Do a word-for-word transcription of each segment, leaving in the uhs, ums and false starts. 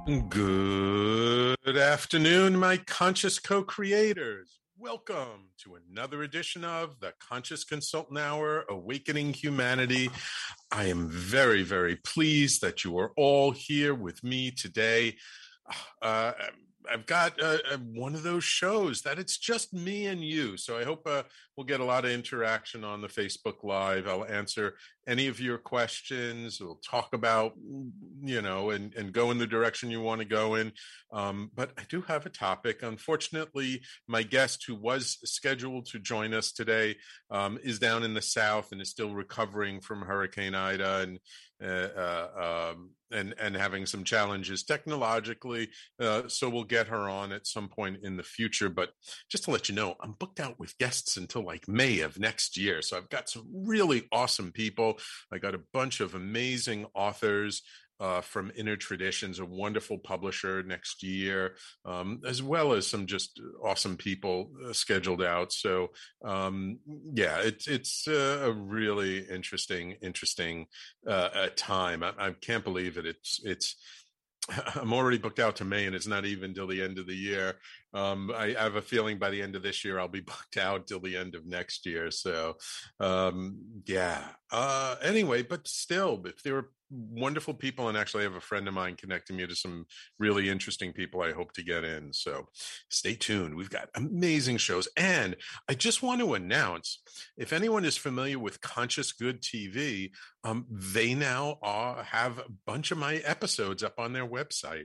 Good afternoon, my conscious co-creators. Welcome to another edition of the Conscious Consultant Hour, Awakening Humanity. I am very, very pleased that you are all here with me today. Uh, I've got uh, one of those shows that it's just me and you. So I hope uh, we'll get a lot of interaction on the Facebook Live. I'll answer any of your questions. We'll talk about, you know, and, and go in the direction you want to go in. Um, but I do have a topic. Unfortunately, my guest who was scheduled to join us today um, is down in the South and is still recovering from Hurricane Ida and uh, uh, um, and and having some challenges technologically. Uh, so we'll get her on at some point in the future. But just to let you know, I'm booked out with guests until like May of next year. So I've got some really awesome people. I got a bunch of amazing authors uh, from Inner Traditions, a wonderful publisher next year, um, as well as some just awesome people uh, scheduled out. So um, yeah, it's it's uh, a really interesting, interesting uh, time. I, I can't believe it. It's it's. I'm already booked out to May, and it's not even till the end of the year. Um, I, I have a feeling by the end of this year, I'll be booked out till the end of next year. So, um, yeah. Uh, anyway, but still, if there are wonderful people, and actually I have a friend of mine connecting me to some really interesting people I hope to get in. So stay tuned. We've got amazing shows. And I just want to announce, if anyone is familiar with Conscious Good T V, um, they now are, have a bunch of my episodes up on their website.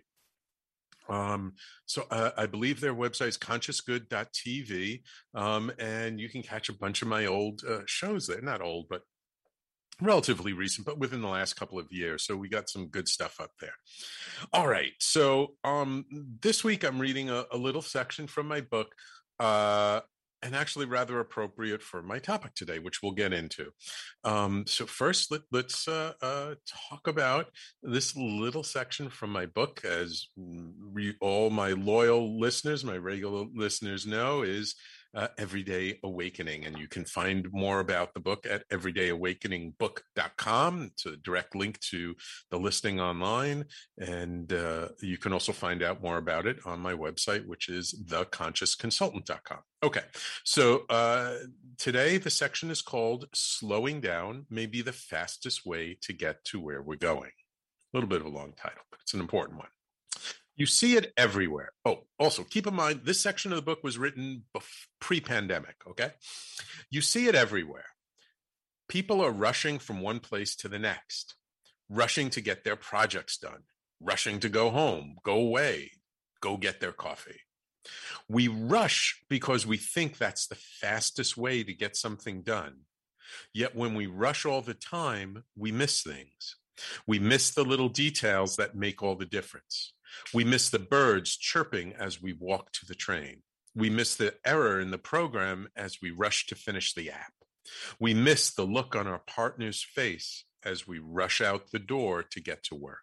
Um, so uh, I believe their website is conscious good dot t v, um, and you can catch a bunch of my old uh, shows there. Not old, but relatively recent, but within the last couple of years. So we got some good stuff up there. All right. So um, this week I'm reading a, a little section from my book, uh, and actually rather appropriate for my topic today, which we'll get into. Um, so first, let, let's uh, uh, talk about this little section from my book. As re- all my loyal listeners, my regular listeners know, is Uh, Everyday Awakening. And you can find more about the book at everyday awakening book dot com. It's a direct link to the listing online. And uh, you can also find out more about it on my website, which is the conscious consultant dot com. Okay, so uh, today the section is called Slowing Down May Be the Fastest Way to Get to Where We're Going. A little bit of a long title, but it's an important one. You see it everywhere. Oh, also keep in mind, this section of the book was written pre-pandemic, okay? You see it everywhere. People are rushing from one place to the next, rushing to get their projects done, rushing to go home, go away, go get their coffee. We rush because we think that's the fastest way to get something done. Yet when we rush all the time, we miss things. We miss the little details that make all the difference. We miss the birds chirping as we walk to the train. We miss the error in the program as we rush to finish the app. We miss the look on our partner's face as we rush out the door to get to work.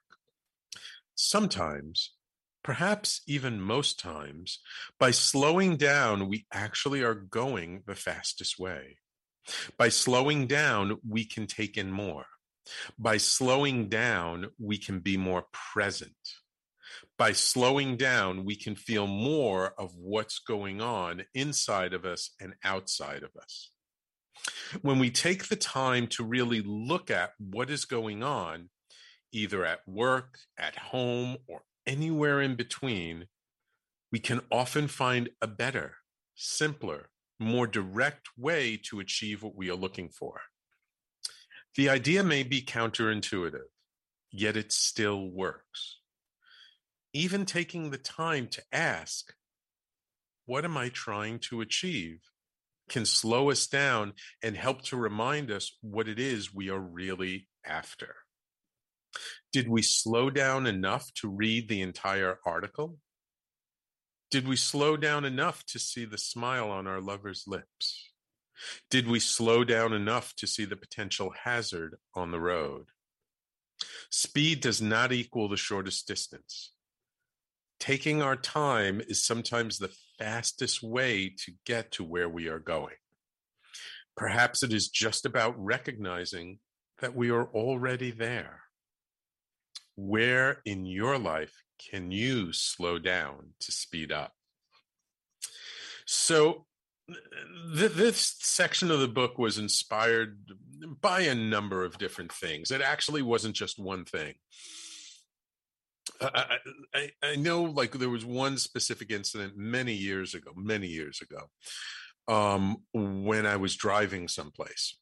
Sometimes, perhaps even most times, by slowing down, we actually are going the fastest way. By slowing down, we can take in more. By slowing down, we can be more present. By slowing down, we can feel more of what's going on inside of us and outside of us. When we take the time to really look at what is going on, either at work, at home, or anywhere in between, we can often find a better, simpler, more direct way to achieve what we are looking for. The idea may be counterintuitive, yet it still works. Even taking the time to ask, what am I trying to achieve, can slow us down and help to remind us what it is we are really after. Did we slow down enough to read the entire article? Did we slow down enough to see the smile on our lover's lips? Did we slow down enough to see the potential hazard on the road? Speed does not equal the shortest distance. Taking our time is sometimes the fastest way to get to where we are going. Perhaps it is just about recognizing that we are already there. Where in your life can you slow down to speed up? So th- this section of the book was inspired by a number of different things. It actually wasn't just one thing. I, I, I know, like, there was one specific incident many years ago, many years ago, um, when I was driving someplace.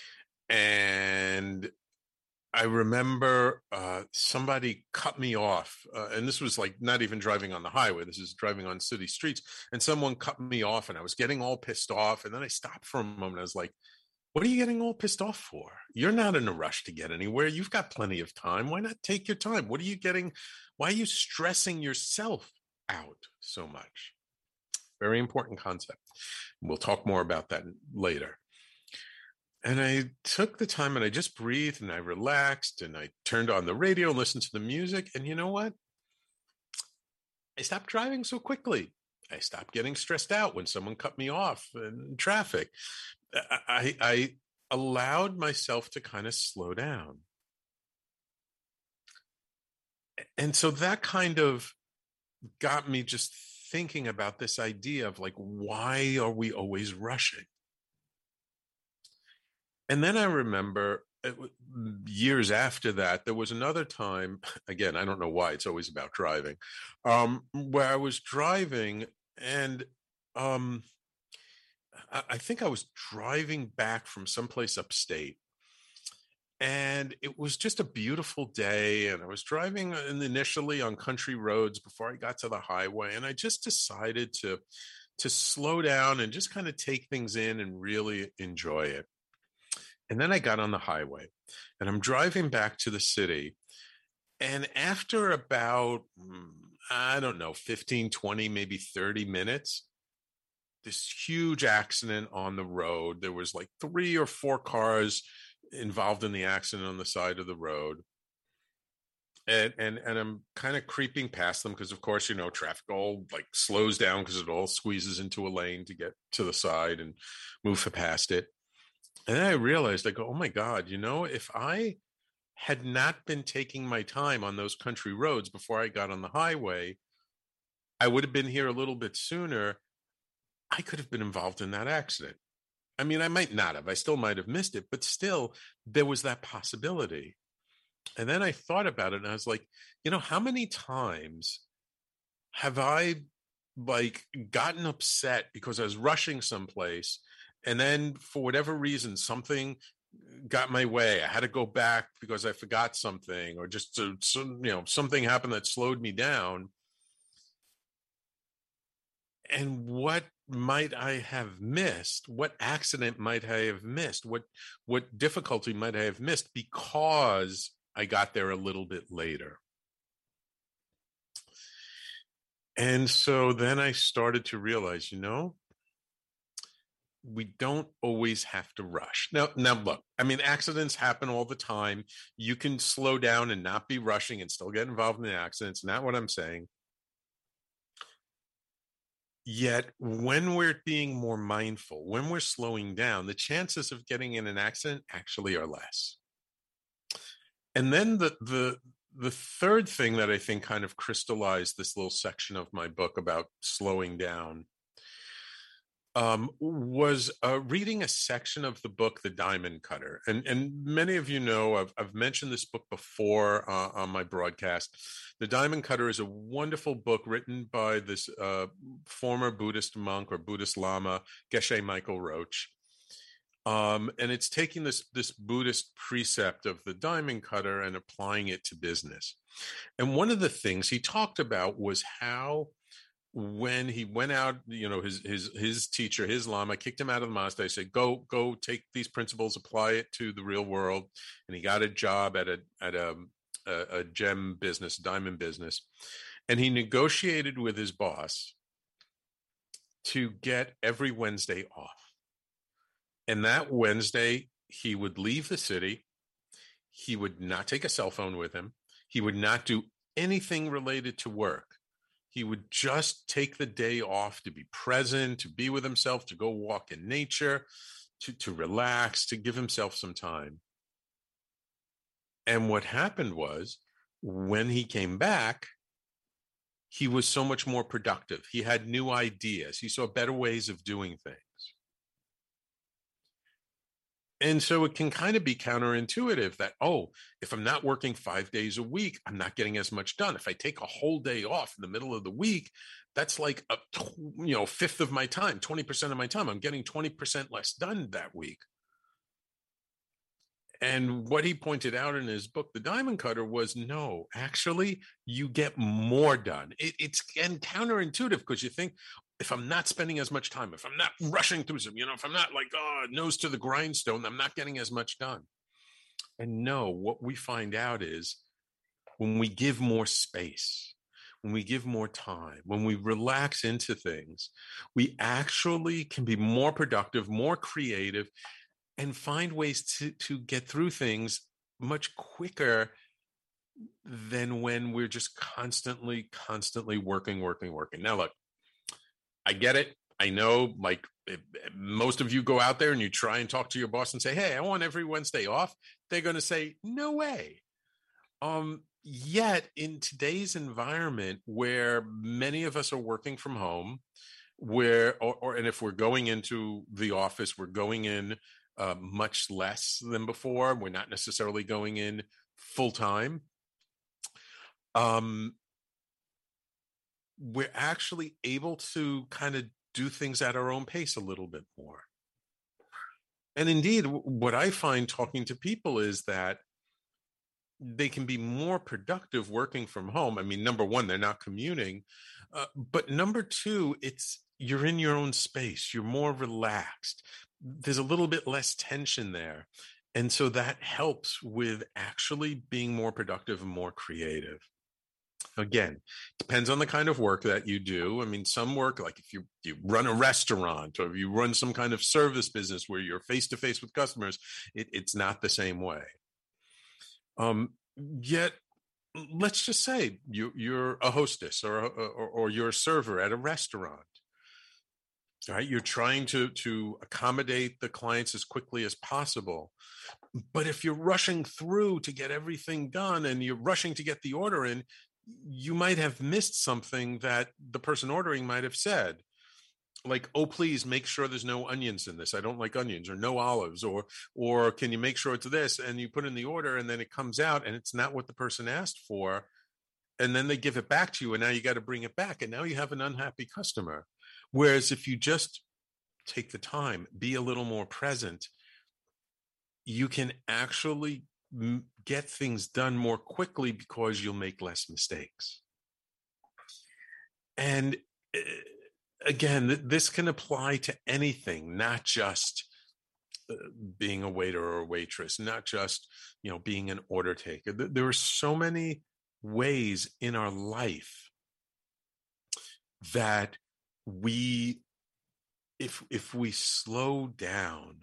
And I remember uh, somebody cut me off. Uh, and this was like not even driving on the highway. This is driving on city streets. And someone cut me off, and I was getting all pissed off. And then I stopped for a moment. I was like, what are you getting all pissed off for? You're not in a rush to get anywhere. You've got plenty of time. Why not take your time? What are you getting? Why are you stressing yourself out so much? Very important concept. We'll talk more about that later. And I took the time and I just breathed and I relaxed and I turned on the radio and listened to the music. And you know what? I stopped driving so quickly. I stopped getting stressed out when someone cut me off in traffic. I, I allowed myself to kind of slow down. And so that kind of got me just thinking about this idea of, like, why are we always rushing? And then I remember it, years after that, there was another time, again, I don't know why, it's always about driving, um, where I was driving and um, I, I think I was driving back from someplace upstate. And it was just a beautiful day. And I was driving initially on country roads before I got to the highway. And I just decided to, to slow down and just kind of take things in and really enjoy it. And then I got on the highway and I'm driving back to the city. And after about, I don't know, fifteen, twenty, maybe thirty minutes, this huge accident on the road. There was like three or four cars involved in the accident on the side of the road. And and and I'm kind of creeping past them because, of course, you know, traffic all like slows down because it all squeezes into a lane to get to the side and move past it. And then I realized, I go, oh my God, you know, if I had not been taking my time on those country roads before I got on the highway, I would have been here a little bit sooner. I could have been involved in that accident. I mean, I might not have. I still might have missed it, but still, there was that possibility. And then I thought about it and I was like, you know, how many times have I like gotten upset because I was rushing someplace and then for whatever reason, something got my way. I had to go back because I forgot something or just, to, some, you know, something happened that slowed me down. And what might I have missed? What accident might I have missed? What what difficulty might I have missed because I got there a little bit later? And so then I started to realize, you know, we don't always have to rush. Now, now look, I mean, accidents happen all the time. You can slow down and not be rushing and still get involved in the accidents. Not what I'm saying. Yet, when we're being more mindful, when we're slowing down, the chances of getting in an accident actually are less. And then the the the third thing that I think kind of crystallized this little section of my book about slowing down um, was uh, reading a section of the book, The Diamond Cutter. And, and many of you know, I've, I've mentioned this book before uh, on my broadcast. The Diamond Cutter is a wonderful book written by this uh, former Buddhist monk or Buddhist Lama, Geshe Michael Roach. Um, and it's taking this, this Buddhist precept of the diamond cutter and applying it to business. And one of the things he talked about was how when he went out, you know, his his his teacher, his lama, kicked him out of the monastery, said, go, go take these principles, apply it to the real world. And he got a job at a at a, a, a gem business, diamond business. And he negotiated with his boss to get every Wednesday off. And that Wednesday, he would leave the city. He would not take a cell phone with him. He would not do anything related to work. He would just take the day off to be present, to be with himself, to go walk in nature, to, to relax, to give himself some time. And what happened was, when he came back, he was so much more productive. He had new ideas. He saw better ways of doing things. And so it can kind of be counterintuitive that, oh, if I'm not working five days a week, I'm not getting as much done. If I take a whole day off in the middle of the week, that's like a you know fifth of my time, twenty percent of my time. I'm getting twenty percent less done that week. And what he pointed out in his book, The Diamond Cutter, was no, actually, you get more done. It, it's and counterintuitive because you think, if I'm not spending as much time, if I'm not rushing through some, you know, if I'm not like, oh, nose to the grindstone, I'm not getting as much done. And no, what we find out is when we give more space, when we give more time, when we relax into things, we actually can be more productive, more creative, and find ways to, to get through things much quicker than when we're just constantly, constantly working, working, working. Now, look, I get it. I know, like, if most of you go out there and you try and talk to your boss and say, hey, I want every Wednesday off. They're going to say, no way. Um, yet in today's environment where many of us are working from home, where, or, or and if we're going into the office, we're going in uh, much less than before. We're not necessarily going in full time. Um, we're actually able to kind of do things at our own pace a little bit more. And indeed, what I find talking to people is that they can be more productive working from home. I mean, number one, they're not commuting. Uh, but number two, it's you're in your own space. You're more relaxed. There's a little bit less tension there. And so that helps with actually being more productive and more creative. Again, depends on the kind of work that you do. I mean, some work, like if you, you run a restaurant or if you run some kind of service business where you're face to face with customers, it, it's not the same way. Um, yet, let's just say you, you're a hostess or, or, or you're a server at a restaurant. Right? You're trying to, to accommodate the clients as quickly as possible. But if you're rushing through to get everything done and you're rushing to get the order in, you might have missed something that the person ordering might have said. Like, oh, please make sure there's no onions in this. I don't like onions, or no olives, or or can you make sure it's this? And you put in the order and then it comes out and it's not what the person asked for. And then they give it back to you and now you got to bring it back. And now you have an unhappy customer. Whereas if you just take the time, be a little more present, you can actually m- get things done more quickly because you'll make less mistakes. And uh, again, th- this can apply to anything, not just uh, being a waiter or a waitress, not just, you know, being an order taker. Th- there are so many ways in our life that we, if if we slow down,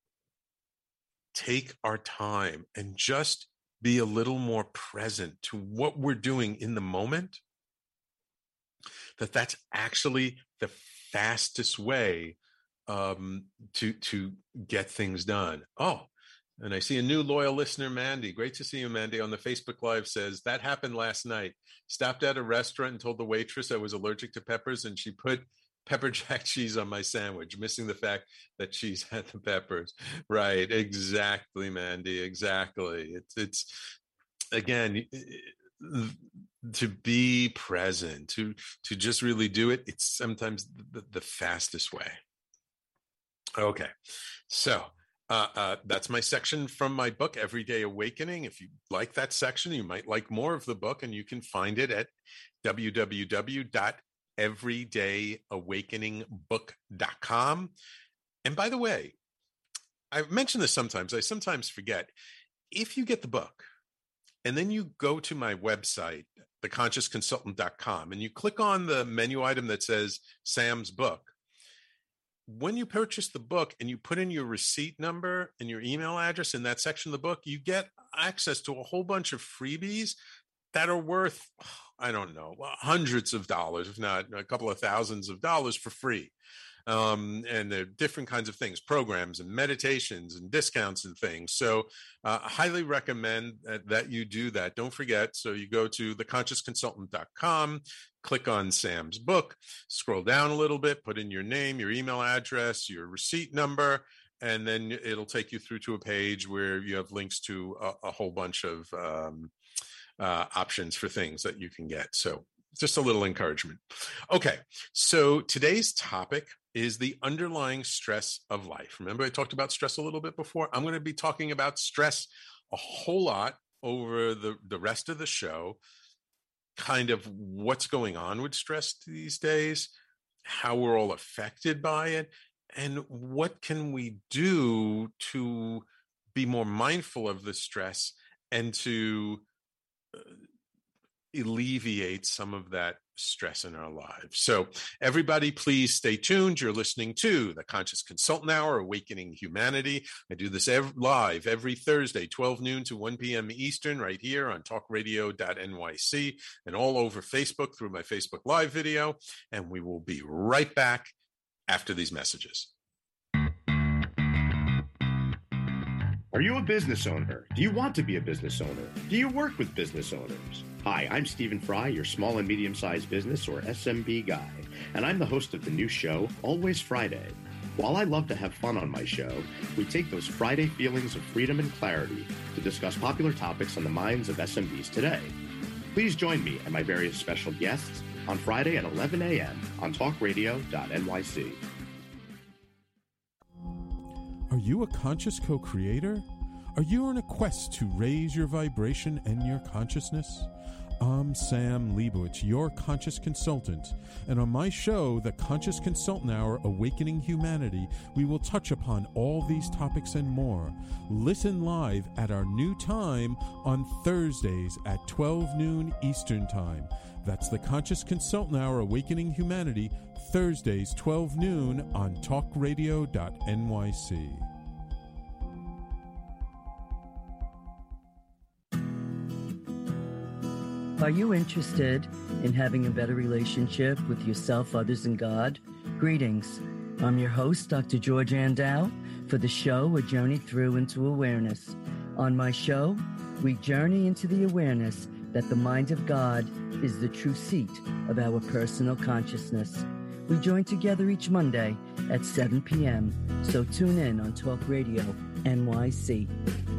take our time, and just be a little more present to what we're doing in the moment, that that's actually the fastest way um, to to get things done. Oh, and I see a new loyal listener, Mandy. Great to see you, Mandy, on the Facebook Live. Says, that happened last night. Stopped at a restaurant and told the waitress I was allergic to peppers, and she put pepper jack cheese on my sandwich, missing the fact that cheese had the peppers. Right. Exactly, Mandy. Exactly. It's, it's again, to be present, to, to just really do it. It's sometimes the, the fastest way. Okay. So, Uh, uh, that's my section from my book, Everyday Awakening. If you like that section, you might like more of the book, and you can find it at w w w dot everyday awakening book dot com. And by the way, I mention this sometimes, I sometimes forget. If you get the book and then you go to my website, the conscious consultant dot com, and you click on the menu item that says Sam's book, when you purchase the book and you put in your receipt number and your email address in that section of the book, you get access to a whole bunch of freebies that are worth, I don't know, hundreds of dollars, if not a couple of thousands of dollars for free. Um, and there are different kinds of things, programs and meditations and discounts and things. So uh, I highly recommend that, that you do that. Don't forget. So you go to the conscious consultant dot com, click on Sam's book, scroll down a little bit, put in your name, your email address, your receipt number, and then it'll take you through to a page where you have links to a, a whole bunch of um, uh, options for things that you can get. So just a little encouragement. Okay, so today's topic is the underlying stress of life. Remember, I talked about stress a little bit before? I'm going to be talking about stress a whole lot over the, the rest of the show, kind of what's going on with stress these days, how we're all affected by it, and what can we do to be more mindful of the stress and to uh, alleviate some of that stress in our lives. So everybody, please stay tuned. You're listening to the Conscious Consultant Hour, Awakening Humanity. I do this ev- live every Thursday, twelve noon to one p.m. Eastern, right here on talk radio dot N Y C and all over Facebook through my Facebook Live video. And we will be right back after these messages. Are you a business owner? Do you want to be a business owner? Do you work with business owners? Hi, I'm Stephen Fry, your small and medium-sized business, or S M B guy, and I'm the host of the new show, Always Friday. While I love to have fun on my show, we take those Friday feelings of freedom and clarity to discuss popular topics on the minds of S M Bs today. Please join me and my various special guests on Friday at eleven a.m. on talk radio dot N Y C. Are you a conscious co-creator? Are you on a quest to raise your vibration and your consciousness? I'm Sam Leibowitz, your conscious consultant, and on my show, The Conscious Consultant Hour, Awakening Humanity, we will touch upon all these topics and more. Listen live at our new time on Thursdays at twelve noon Eastern Time. That's The Conscious Consultant Hour, Awakening Humanity, Thursdays, twelve noon on talk radio dot N Y C. Are you interested in having a better relationship with yourself, others, and God? Greetings. I'm your host, Doctor George Andow, for the show A Journey Through into Awareness. On my show, we journey into the awareness that the mind of God is the true seat of our personal consciousness. We join together each Monday at seven p.m., so tune in on Talk Radio N Y C.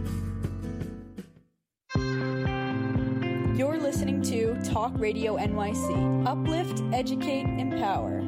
You're listening to Talk Radio N Y C. Uplift, educate, empower.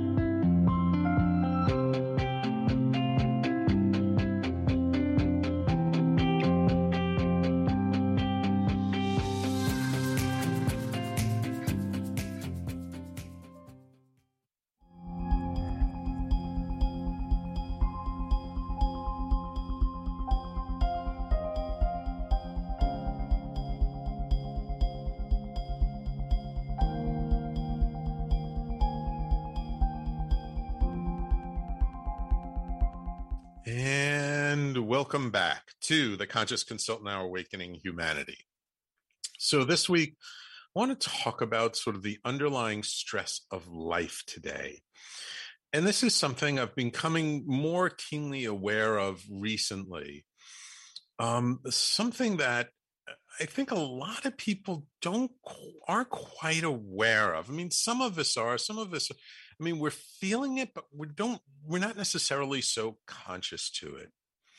Welcome back to the Conscious Consultant Hour, Awakening Humanity. So this week, I want to talk about sort of the underlying stress of life today. And this is something I've been becoming more keenly aware of recently. Um, something that I think a lot of people don't aren't quite aware of. I mean, some of us are, some of us, I mean, we're feeling it, but we don't, we're not necessarily so conscious to it.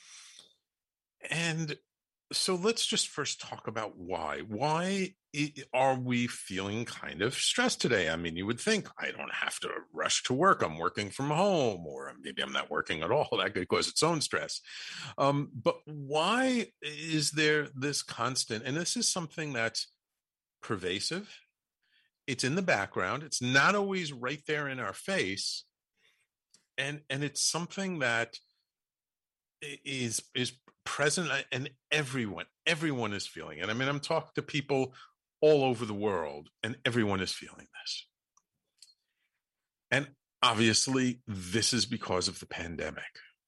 And so let's just first talk about why. Why are we feeling kind of stressed today? I mean, you would think I don't have to rush to work. I'm working from home, or maybe I'm not working at all. That could cause its own stress. Um, but why is there this constant? And this is something that's pervasive. It's in the background. It's not always right there in our face. And, and it's something that is, is present, and everyone, everyone is feeling it. I mean, I'm talking to people all over the world, and everyone is feeling this. And obviously, this is because of the pandemic.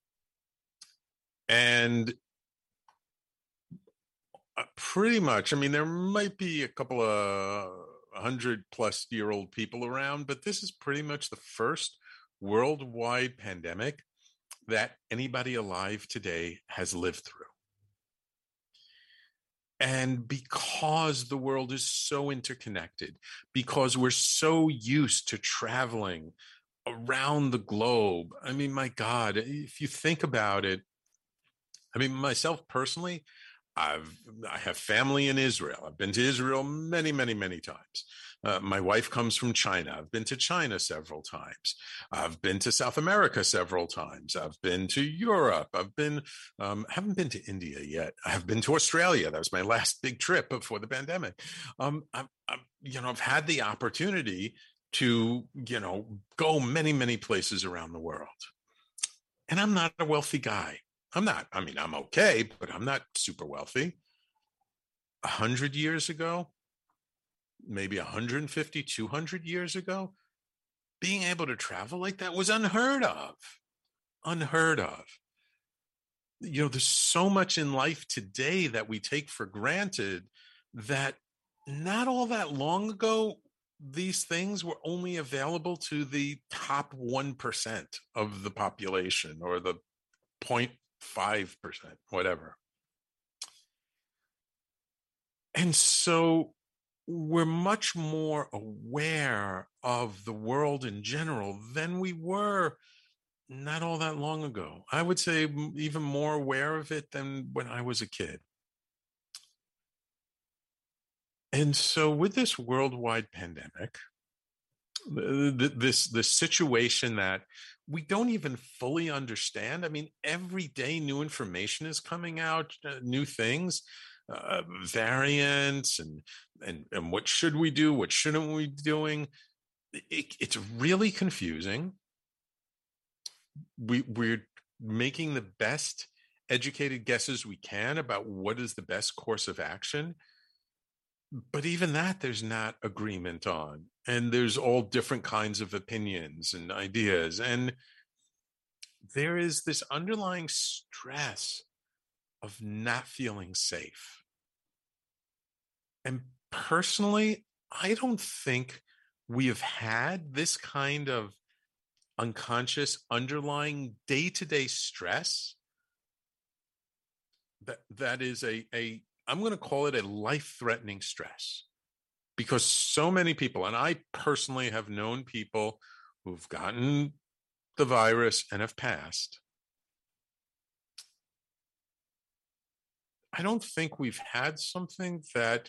And pretty much, I mean, there might be a couple of hundred plus year old people around, but this is pretty much the first worldwide pandemic that anybody alive today has lived through. And because the world is so interconnected, because we're so used to traveling around the globe, I mean, my God, if you think about it, I mean, myself personally, I've I have family in Israel. I've been to Israel many, many, many times. Uh, my wife comes from China. I've been to China several times. I've been to South America several times. I've been to Europe. I've been um, haven't been to India yet. I've been to Australia. That was my last big trip before the pandemic. Um, I've, I've you know I've had the opportunity to you know go many, many places around the world, and I'm not a wealthy guy. I'm not, I mean, I'm okay, but I'm not super wealthy. A hundred years ago, maybe one hundred fifty, two hundred years ago, being able to travel like that was unheard of, unheard of. You know, there's so much in life today that we take for granted that not all that long ago, these things were only available to the top one percent of the population or the zero point five percent, whatever. And so we're much more aware of the world in general than we were not all that long ago. I would say even more aware of it than when I was a kid. And so with this worldwide pandemic, this, this situation that we don't even fully understand. I mean, every day new information is coming out, uh, new things, uh, variants, and, and and what should we do? What shouldn't we be doing? It, it's really confusing. We, we're making the best educated guesses we can about what is the best course of action. But even that, there's not agreement on. And there's all different kinds of opinions and ideas. And there is this underlying stress of not feeling safe. And personally, I don't think we have had this kind of unconscious underlying day-to-day stress that that is a, a I'm going to call it a life-threatening stress, because so many people, and I personally have known people who've gotten the virus and have passed. I don't think we've had something that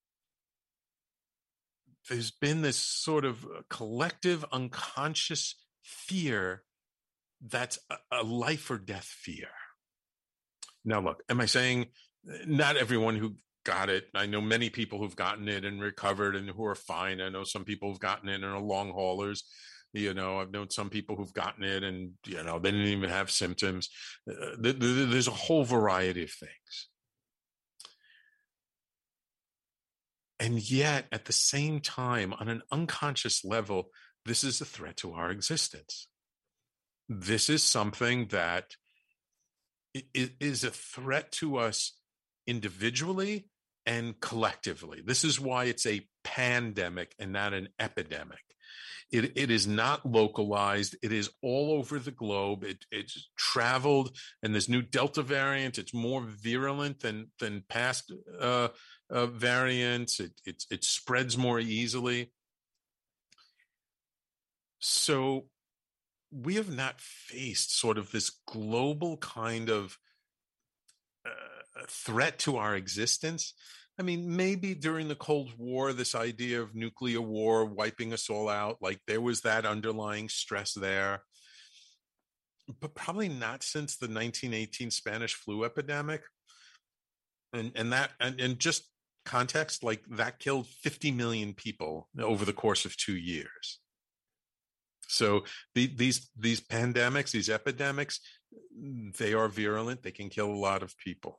there's been this sort of collective unconscious fear that's a, a life or death fear. Now, look, am I saying not everyone who got it? I know many people who've gotten it and recovered and who are fine. I know some people who've gotten it and are long haulers. You know, I've known some people who've gotten it and, you know, they didn't even have symptoms. Uh, th- th- there's a whole variety of things. And yet, at the same time, on an unconscious level, this is a threat to our existence. This is something that is a threat to us individually and collectively. This is why it's a pandemic and not an epidemic. It, it is not localized. It is all over the globe. It, it's traveled, and this new Delta variant, it's more virulent than than past uh, uh, variants. It, it it spreads more easily. So we have not faced sort of this global kind of uh, threat to our existence. I mean, maybe during the Cold War, this idea of nuclear war wiping us all out, like there was that underlying stress there, but probably not since the nineteen eighteen Spanish flu epidemic. And and that and, and just context, like that killed fifty million people over the course of two years. So the, these these pandemics, these epidemics, they are virulent. They can kill a lot of people.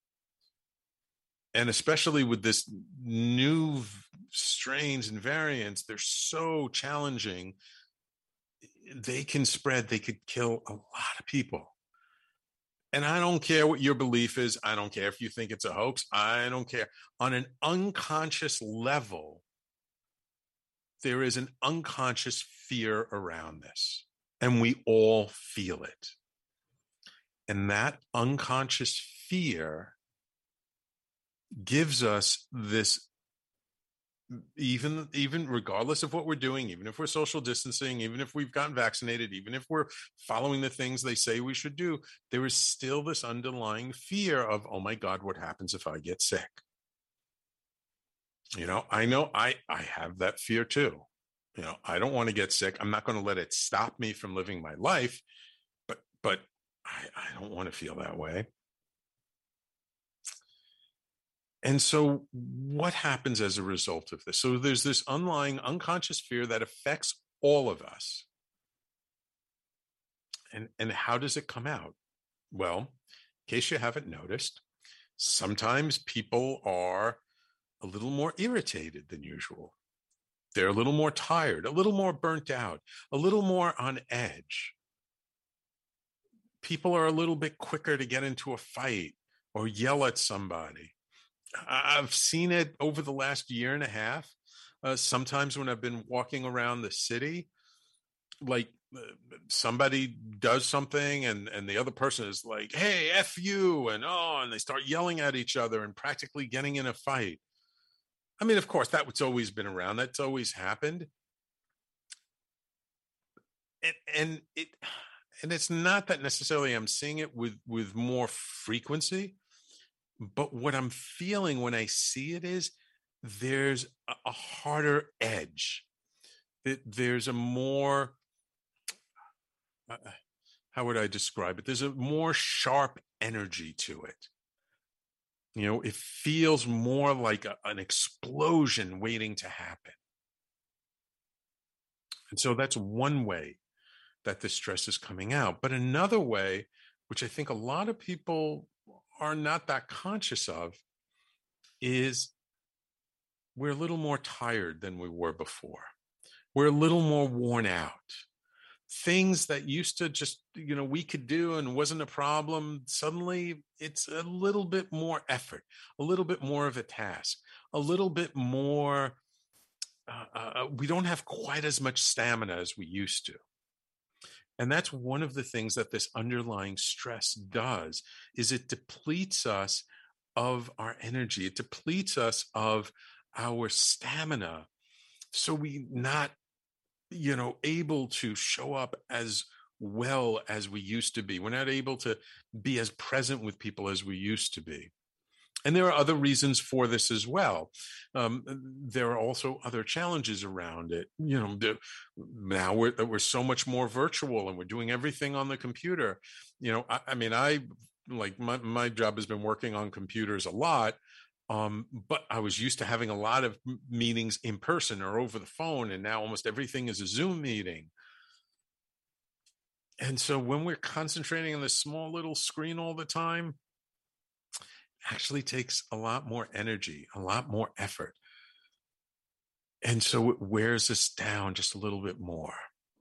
And especially with this new strains and variants, they're so challenging. They can spread. They could kill a lot of people. And I don't care what your belief is. I don't care if you think it's a hoax. I don't care. On an unconscious level, there is an unconscious fear around this. And we all feel it. And that unconscious fear gives us this, even, even regardless of what we're doing, even if we're social distancing, even if we've gotten vaccinated, even if we're following the things they say we should do, there is still this underlying fear of, oh my God, what happens if I get sick? You know, I know I, I have that fear too. You know, I don't want to get sick. I'm not going to let it stop me from living my life, but, but I, I don't want to feel that way. And so what happens as a result of this? So there's this underlying unconscious fear that affects all of us. And, and how does it come out? Well, in case you haven't noticed, sometimes people are a little more irritated than usual. They're a little more tired, a little more burnt out, a little more on edge. People are a little bit quicker to get into a fight or yell at somebody. I've seen it over the last year and a half. Uh, sometimes when I've been walking around the city, like uh, somebody does something and, and the other person is like, hey, F you, and oh, and they start yelling at each other and practically getting in a fight. I mean, of course, that's always been around. That's always happened. And, and it, and it's not that necessarily I'm seeing it with, with more frequency, but what I'm feeling when I see it is there's a, a harder edge. That there's a more, uh, how would I describe it? There's a more sharp energy to it. You know, it feels more like a, an explosion waiting to happen. And so that's one way that the stress is coming out. But another way, which I think a lot of people are not that conscious of, is we're a little more tired than we were before. We're a little more worn out. Things that used to just, you know, we could do and wasn't a problem, suddenly it's a little bit more effort, a little bit more of a task, a little bit more, uh, uh, we don't have quite as much stamina as we used to. And that's one of the things that this underlying stress does, is it depletes us of our energy. It depletes us of our stamina. So we not you know, able to show up as well as we used to be. We're not able to be as present with people as we used to be. And there are other reasons for this as well. Um, there are also other challenges around it. You know, the, now we're, we're so much more virtual and we're doing everything on the computer. You know, I, I mean, I like my, my job has been working on computers a lot. Um, but I was used to having a lot of meetings in person or over the phone, and now almost everything is a Zoom meeting. And so when we're concentrating on this small little screen all the time, it actually takes a lot more energy, a lot more effort. And so it wears us down just a little bit more.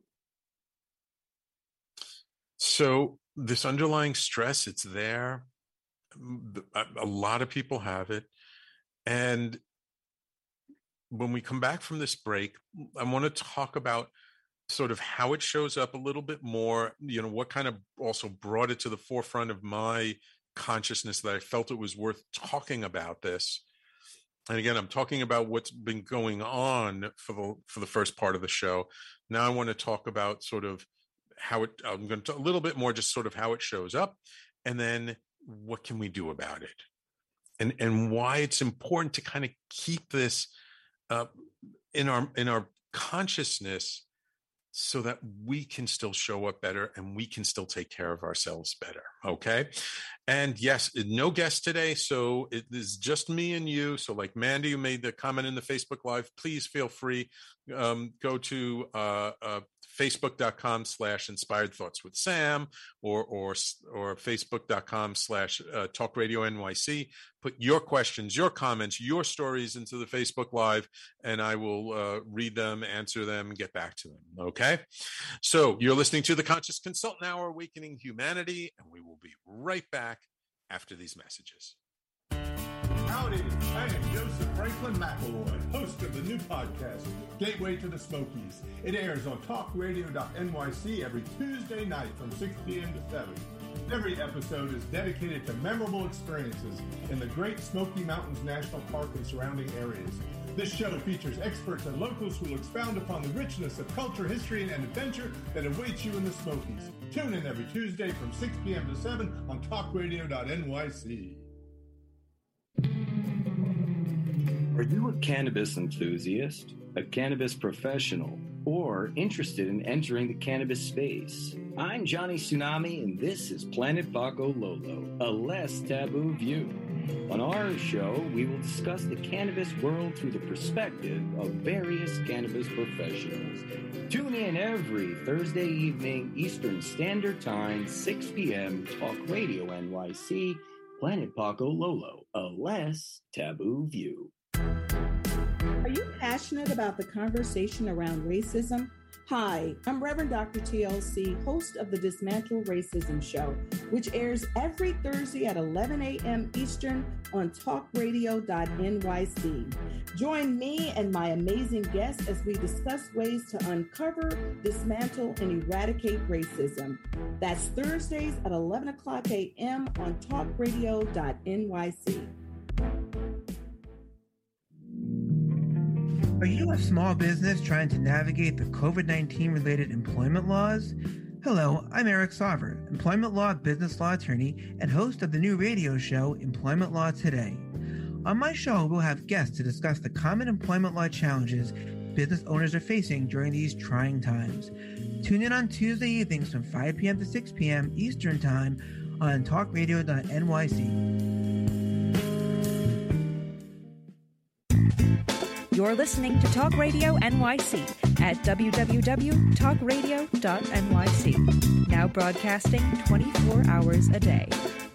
So this underlying stress, it's there. A lot of people have it. And when we come back from this break, I want to talk about sort of how it shows up a little bit more, you know, what kind of also brought it to the forefront of my consciousness that I felt it was worth talking about this. And again, I'm talking about what's been going on for the for the first part of the show. Now I want to talk about sort of how it, I'm going to talk a little bit more just sort of how it shows up, and then what can we do about it? And and why it's important to kind of keep this uh, in our in our consciousness so that we can still show up better and we can still take care of ourselves better. Okay. And yes, no guest today. So it is just me and you. So like Mandy, who made the comment in the Facebook Live, please feel free. Um, go to uh, uh, facebook.com slash inspired thoughts with Sam or, or, or facebook.com slash talk radio NYC. Put your questions, your comments, your stories into the Facebook Live, and I will uh, read them, answer them, and get back to them. Okay. So you're listening to the Conscious Consultant Hour, Awakening Humanity, and we will be right back after these messages. Out Howdy, I am Joseph Franklin McElroy, host of the new podcast, Gateway to the Smokies. It airs on talk radio dot N Y C every Tuesday night from six p.m. to seven. Every episode is dedicated to memorable experiences in the Great Smoky Mountains National Park and surrounding areas. This show features experts and locals who will expound upon the richness of culture, history, and adventure that awaits you in the Smokies. Tune in every Tuesday from six p.m. to seven on talk radio dot N Y C. Are you a cannabis enthusiast, a cannabis professional, or interested in entering the cannabis space? I'm Johnny Tsunami, and this is Planet Paco Lolo, a less taboo view. On our show, we will discuss the cannabis world through the perspective of various cannabis professionals. Tune in every Thursday evening, Eastern Standard Time, six p.m., Talk Radio N Y C, Planet Paco Lolo, a less taboo view. Are you passionate about the conversation around racism? Hi, I'm Reverend Doctor T L C, host of the Dismantle Racism Show, which airs every Thursday at eleven a.m. Eastern on talk radio dot N Y C. Join me and my amazing guests as we discuss ways to uncover, dismantle, and eradicate racism. That's Thursdays at eleven o'clock a.m. on talk radio dot N Y C. Are you a small business trying to navigate the COVID nineteen related employment laws? Hello, I'm Eric Sauver, employment law business law attorney and host of the new radio show, Employment Law Today. On my show, we'll have guests to discuss the common employment law challenges business owners are facing during these trying times. Tune in on Tuesday evenings from five p.m. to six p.m. Eastern Time on talk radio dot N Y C. You're listening to Talk Radio N Y C at w w w dot talk radio dot N Y C. Now broadcasting twenty-four hours a day.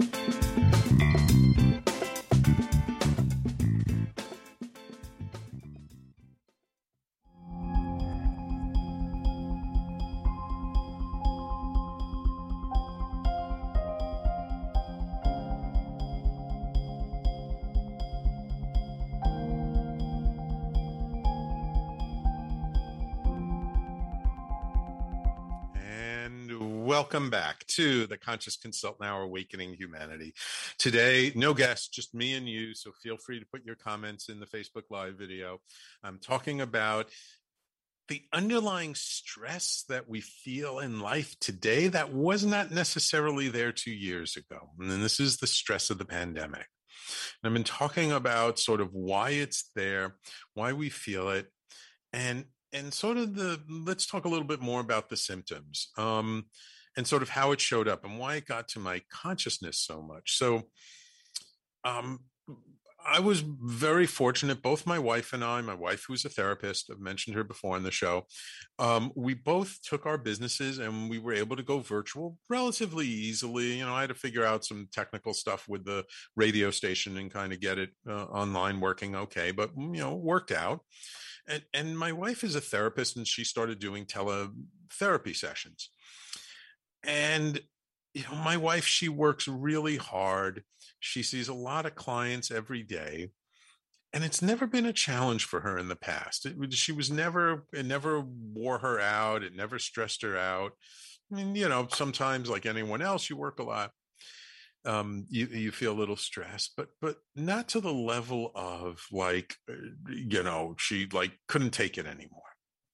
Welcome back to the Conscious Consultant Hour, Awakening Humanity. Today, no guests, just me and you, so feel free to put your comments in the Facebook Live video. I'm talking about the underlying stress that we feel in life today that was not necessarily there two years ago. And then this is the stress of the pandemic. And I've been talking about sort of why it's there, why we feel it, and and sort of the, let's talk a little bit more about the symptoms. Um, and sort of how it showed up and why it got to my consciousness so much. So um, I was very fortunate, both my wife and I, my wife who's a therapist, I've mentioned her before on the show, um, we both took our businesses and we were able to go virtual relatively easily. You know, I had to figure out some technical stuff with the radio station and kind of get it uh, online working okay, but, you know, it worked out. And, and my wife is a therapist and she started doing teletherapy sessions. And, you know, my wife, she works really hard. She sees a lot of clients every day. And it's never been a challenge for her in the past. It, she was never, it never wore her out. It never stressed her out. I mean, you know, sometimes like anyone else, you work a lot. Um, you, you feel a little stressed, but, but not to the level of like, you know, she like couldn't take it anymore.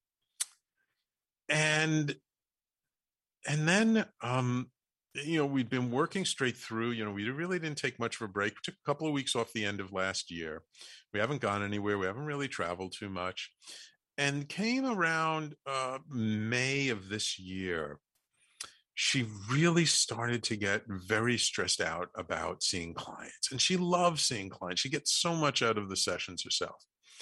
And And then, um, you know, we'd been working straight through, you know, we really didn't take much of a break. We took a couple of weeks off the end of last year. We haven't gone anywhere. We haven't really traveled too much. And came around uh, May of this year, she really started to get very stressed out about seeing clients. And she loves seeing clients. She gets so much out of the sessions herself.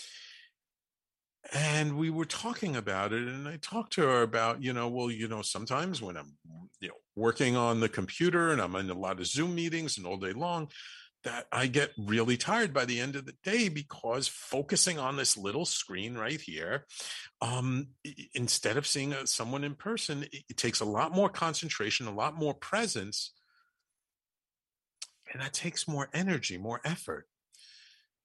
And we were talking about it, and I talked to her about, you know, well, you know, sometimes when I'm, you know, working on the computer and I'm in a lot of Zoom meetings and all day long, that I get really tired by the end of the day because focusing on this little screen right here, um, instead of seeing a, someone in person, it, it takes a lot more concentration, a lot more presence, and that takes more energy, more effort.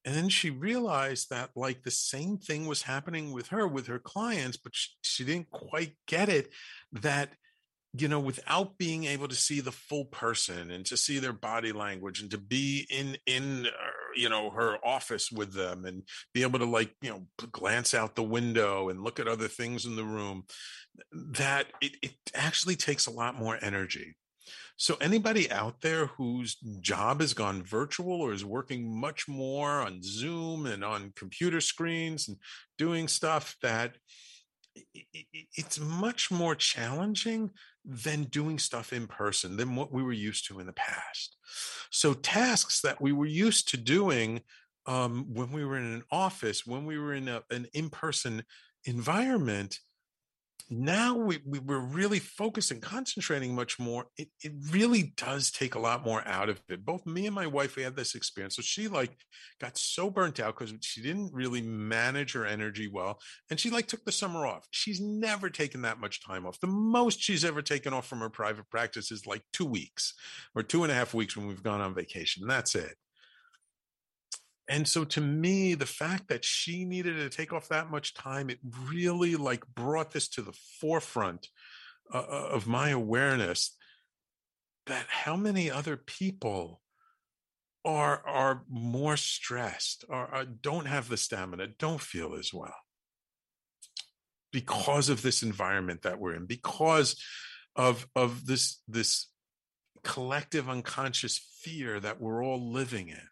And then she realized that like the same thing was happening with her, with her clients, but she, she didn't quite get it, that, you know, without being able to see the full person and to see their body language and to be in, in, uh, you know, her office with them and be able to like, you know, glance out the window and look at other things in the room, that it, it actually takes a lot more energy. So anybody out there whose job has gone virtual or is working much more on Zoom and on computer screens and doing stuff, that it's much more challenging than doing stuff in person, than what we were used to in the past. So tasks that we were used to doing um, when we were in an office, when we were in a, an in-person environment, now we, we we're really focusing, concentrating much more. It it really does take a lot more out of it. Both me and my wife, we had this experience. So she like got so burnt out because she didn't really manage her energy well. And she like took the summer off. She's never taken that much time off. The most she's ever taken off from her private practice is like two weeks or two and a half weeks when we've gone on vacation. That's it. And so to me, the fact that she needed to take off that much time, it really like brought this to the forefront uh, of my awareness, that how many other people are, are more stressed, or, or don't have the stamina, don't feel as well because of this environment that we're in, because of, of this, this collective unconscious fear that we're all living in.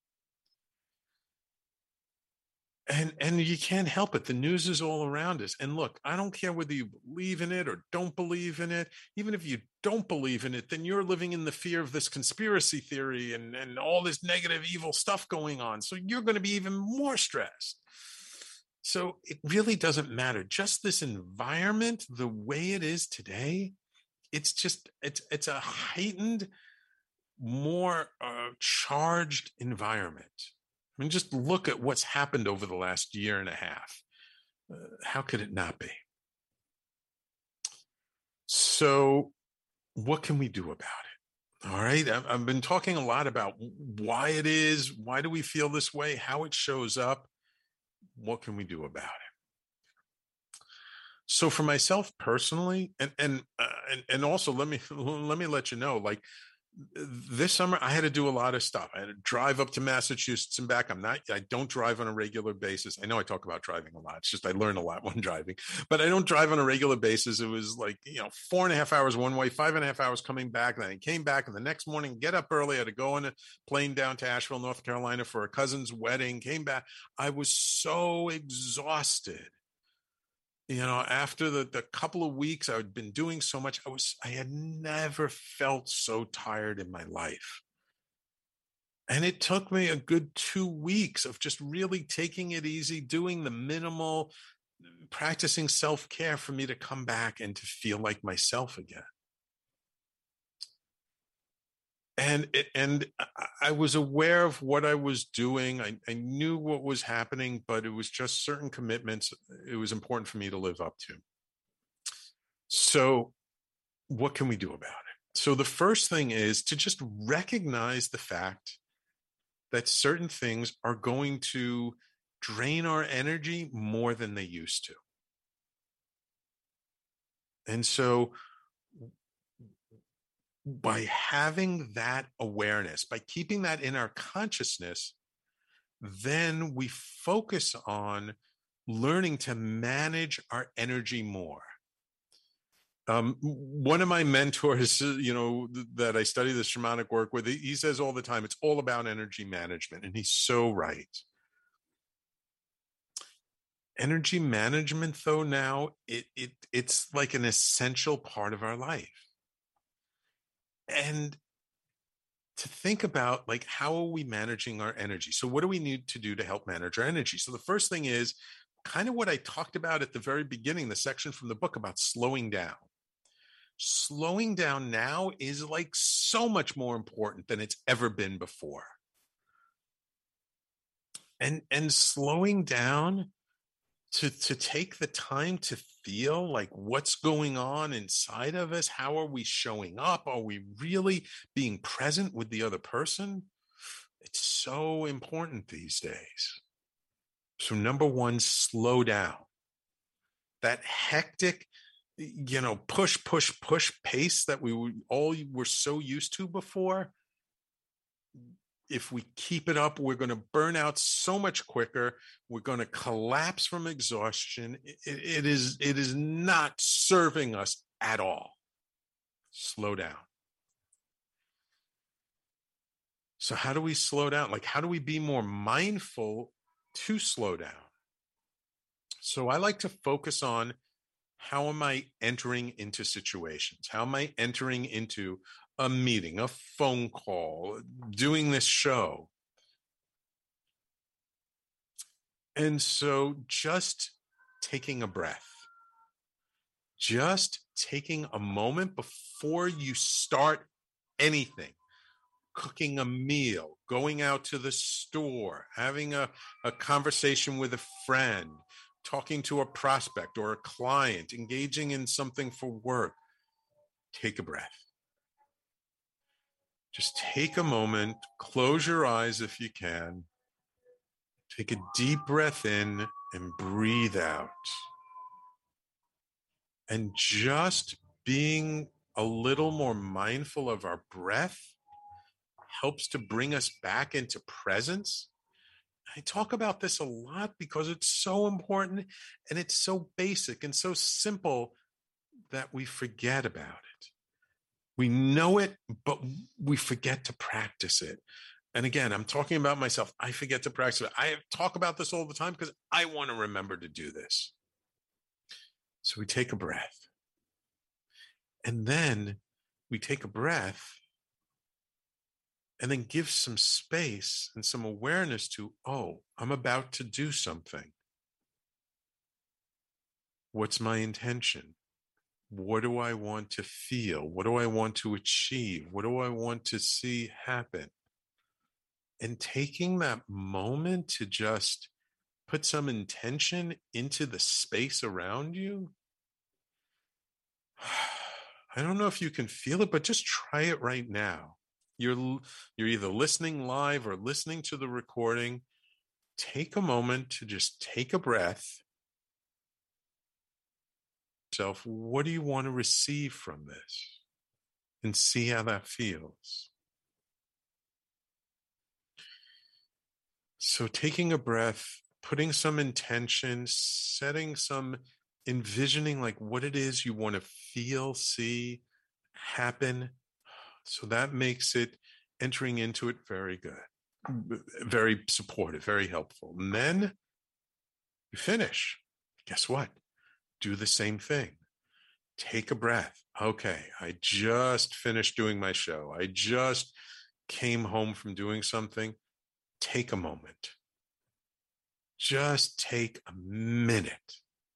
And and you can't help it. The news is all around us. And look, I don't care whether you believe in it or don't believe in it. Even if you don't believe in it, then you're living in the fear of this conspiracy theory and, and all this negative, evil stuff going on. So you're going to be even more stressed. So it really doesn't matter. Just this environment, the way it is today, it's just, it's, it's a heightened, more uh, charged environment. I mean, just look at what's happened over the last year and a half. Uh, how could it not be? So what can we do about it? All right. I've, I've been talking a lot about why it is, why do we feel this way, how it shows up. What can we do about it? So for myself personally, and and uh, and, and also let me let me let you know, like, this summer, I had to do a lot of stuff. I had to drive up to Massachusetts and back. I'm not, I don't drive on a regular basis. I know I talk about driving a lot. It's just I learn a lot when driving, but I don't drive on a regular basis. It was like, you know, four and a half hours one way, five and a half hours coming back. Then I came back, and the next morning, get up early. I had to go on a plane down to Asheville, North Carolina for a cousin's wedding, came back. I was so exhausted. You know, after the, the couple of weeks I had been doing so much, I was, I had never felt so tired in my life. And it took me a good two weeks of just really taking it easy, doing the minimal, practicing self-care for me to come back and to feel like myself again. And it, and I was aware of what I was doing. I, I knew what was happening, but it was just certain commitments it was important for me to live up to. So what can we do about it? So the first thing is to just recognize the fact that certain things are going to drain our energy more than they used to. And so by having that awareness, by keeping that in our consciousness, then we focus on learning to manage our energy more. Um, one of my mentors, you know, that I study this shamanic work with, he says all the time, it's all about energy management. And he's so right. Energy management, though, now, it, it it's like an essential part of our life. And to think about, like, how are we managing our energy? So what do we need to do to help manage our energy? So the first thing is kind of what I talked about at the very beginning, the section from the book about slowing down. Slowing down now is like so much more important than it's ever been before. And, and slowing down to, to take the time to feel like what's going on inside of us. How are we showing up? Are we really being present with the other person? It's so important these days. So number one, slow down. That hectic, you know, push, push, push pace that we all were so used to before, if we keep it up, we're going to burn out so much quicker. We're going to collapse from exhaustion. It, it is, it is not serving us at all. Slow down. So how do we slow down? Like, how do we be more mindful to slow down? So I like to focus on, how am I entering into situations? How am I entering into a meeting, a phone call, doing this show? And so just taking a breath, just taking a moment before you start anything, cooking a meal, going out to the store, having a, a conversation with a friend, talking to a prospect or a client, engaging in something for work, take a breath. Just take a moment, close your eyes if you can, take a deep breath in and breathe out. And just being a little more mindful of our breath helps to bring us back into presence. I talk about this a lot because it's so important and it's so basic and so simple that we forget about it. We know it, but we forget to practice it. And again, I'm talking about myself. I forget to practice it. I talk about this all the time because I want to remember to do this. So we take a breath. And then we take a breath and then give some space and some awareness to, oh, I'm about to do something. What's my intention? What do I want to feel? What do I want to achieve? What do I want to see happen? And taking that moment to just put some intention into the space around you. I don't know if you can feel it, but just try it right now. You're, you're either listening live or listening to the recording. Take a moment to just take a breath. Self, what do you want to receive from this? And see how that feels. So taking a breath, putting some intention, setting some envisioning like what it is you want to feel, see, happen. So that makes it, entering into it, very good, very supportive, very helpful. And then you finish. Guess what? Do the same thing. Take a breath. Okay, I just finished doing my show. I just came home from doing something. Take a moment. Just take a minute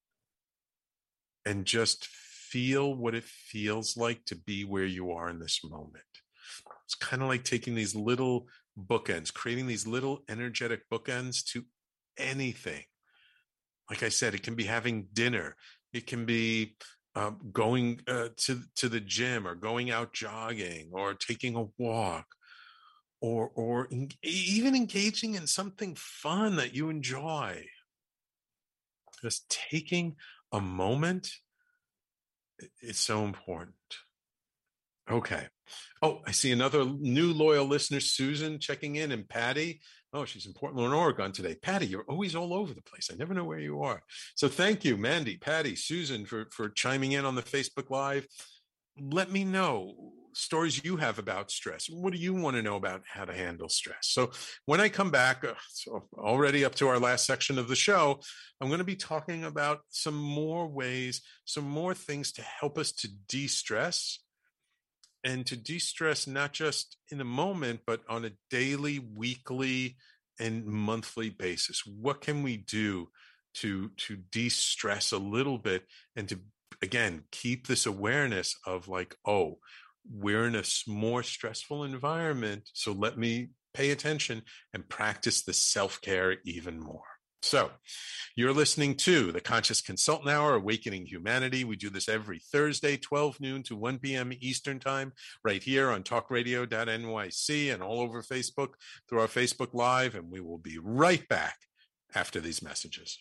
and just feel what it feels like to be where you are in this moment. It's kind of like taking these little bookends, creating these little energetic bookends to anything. Like I said, it can be having dinner. It can be uh, going uh, to, to the gym or going out jogging or taking a walk or, or en- even engaging in something fun that you enjoy. Just taking a moment is so important. Okay. Oh, I see another new loyal listener, Susan, checking in, and Patty. Oh, she's in Portland, Oregon today. Patty, you're always all over the place. I never know where you are. So thank you, Mandy, Patty, Susan, for, for chiming in on the Facebook Live. Let me know stories you have about stress. What do you want to know about how to handle stress? So when I come back, uh, so already up to our last section of the show, I'm going to be talking about some more ways, some more things to help us to de-stress. And to de-stress not just in a moment, but on a daily, weekly, and monthly basis. What can we do to, to de-stress a little bit and to, again, keep this awareness of like, oh, we're in a more stressful environment, so let me pay attention and practice the self-care even more. So you're listening to the Conscious Consultant Hour, Awakening Humanity. We do this every Thursday, twelve noon to one p.m. Eastern Time, right here on talk radio dot N Y C and all over Facebook through our Facebook Live. And we will be right back after these messages.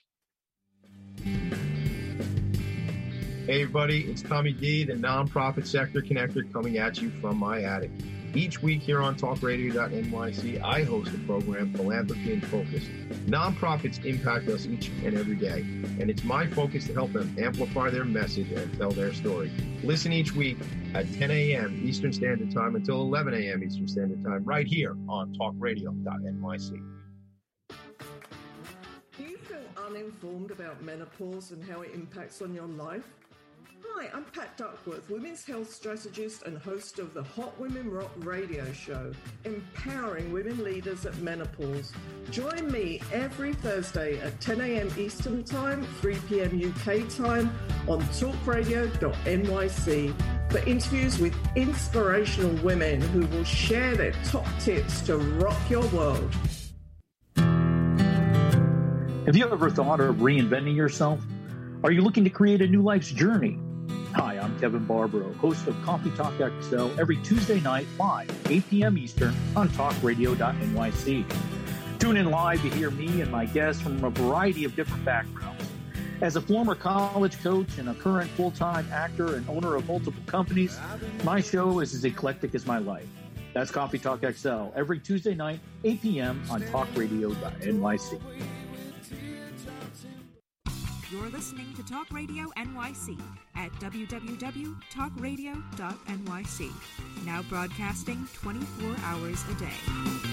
Hey, everybody, it's Tommy D, the Nonprofit Sector Connector, coming at you from my attic. Each week here on talk radio dot N Y C, I host a program, Philanthropy in Focus. Nonprofits impact us each and every day, and it's my focus to help them amplify their message and tell their story. Listen each week at ten a.m. Eastern Standard Time until eleven a.m. Eastern Standard Time, right here on talk radio dot N Y C. Do you feel uninformed about menopause and how it impacts on your life? Hi, I'm Pat Duckworth, women's health strategist and host of the Hot Women Rock radio show, empowering women leaders at menopause. Join me every Thursday at ten a.m. Eastern Time, three p.m. U K time on talk radio dot N Y C for interviews with inspirational women who will share their top tips to rock your world. Have you ever thought of reinventing yourself? Are you looking to create a new life's journey? Hi, I'm Kevin Barbaro, host of Coffee Talk X L every Tuesday night live, eight p.m. Eastern on talk radio dot N Y C. Tune in live to hear me and my guests from a variety of different backgrounds. As a former college coach and a current full-time actor and owner of multiple companies, my show is as eclectic as my life. That's Coffee Talk X L every Tuesday night, eight p.m. on talk radio dot N Y C. You're listening to Talk Radio N Y C at w w w dot talk radio dot N Y C. Now broadcasting twenty-four hours a day.